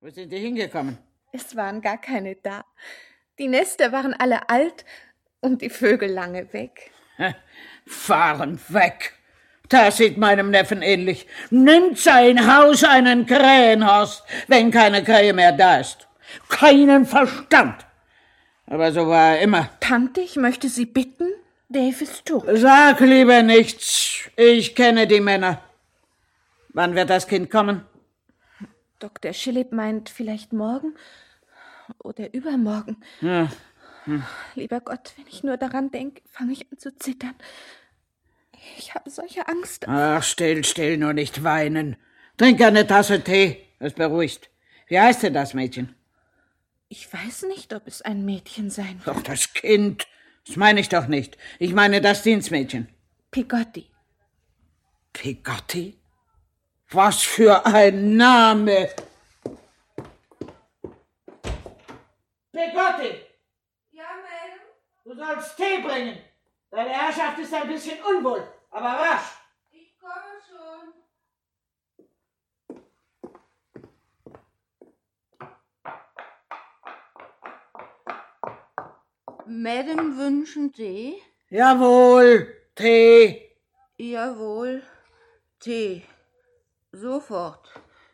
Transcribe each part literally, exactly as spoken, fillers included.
Wo sind die hingekommen? Es waren gar keine da. Die Nester waren alle alt und die Vögel lange weg. Fahren weg. Das sieht meinem Neffen ähnlich. Nimmt sein Haus einen Krähenhorst, wenn keine Krähe mehr da ist. Keinen Verstand. Aber so war er immer. Tante, ich möchte Sie bitten, Dave ist tot. Sag lieber nichts. Ich kenne die Männer. Wann wird das Kind kommen? Doktor Schillip meint vielleicht morgen oder übermorgen. Ja. Hm. Lieber Gott, wenn ich nur daran denke, fange ich an zu zittern. Ich habe solche Angst. Ach, still, still, nur nicht weinen. Trink eine Tasse Tee, es beruhigt. Wie heißt denn das Mädchen? Ich weiß nicht, ob es ein Mädchen sein wird. Doch, das Kind. Das meine ich doch nicht. Ich meine das Dienstmädchen. Peggotty. Peggotty? Was für ein Name! Peggotty! Ja, Madame? Du sollst Tee bringen. Deine Herrschaft ist ein bisschen unwohl, aber rasch. Ich komme schon. Madame wünschen Tee? Jawohl, Tee. Jawohl, Tee. Sofort.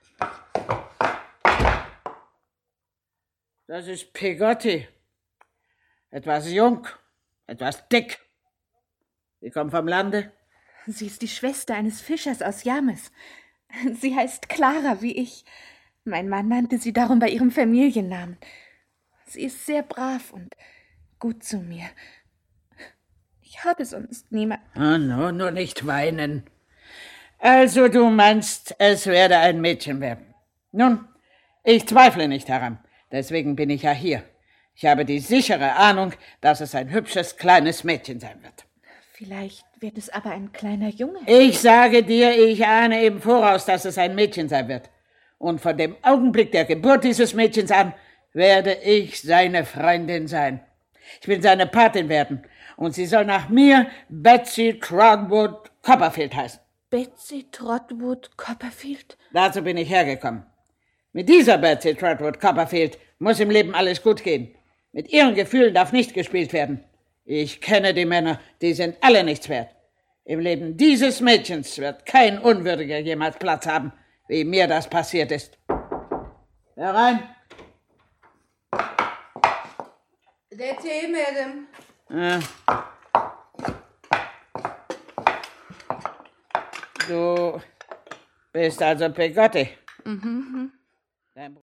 Das ist Peggotty. Etwas jung, etwas dick. Sie kommt vom Lande? Sie ist die Schwester eines Fischers aus Yarmouth. Sie heißt Clara, wie ich. Mein Mann nannte sie darum bei ihrem Familiennamen. Sie ist sehr brav und gut zu mir. Ich habe sonst niemand. Oh, no, nur nicht weinen. Also du meinst, es werde ein Mädchen werden. Nun, ich zweifle nicht daran. Deswegen bin ich ja hier. Ich habe die sichere Ahnung, dass es ein hübsches, kleines Mädchen sein wird. Vielleicht wird es aber ein kleiner Junge. Ich sage dir, ich ahne im Voraus, dass es ein Mädchen sein wird. Und von dem Augenblick der Geburt dieses Mädchens an werde ich seine Freundin sein. Ich will seine Patin werden. Und sie soll nach mir Betsy Trotwood Copperfield heißen. Betsy Trotwood Copperfield? Dazu bin ich hergekommen. Mit dieser Betsy Trotwood Copperfield muss im Leben alles gut gehen. Mit ihren Gefühlen darf nicht gespielt werden. Ich kenne die Männer, die sind alle nichts wert. Im Leben dieses Mädchens wird kein Unwürdiger jemals Platz haben, wie mir das passiert ist. Herein. Der Tee, Madame. Ja. Du bist also Peggotty. Mhm. Dein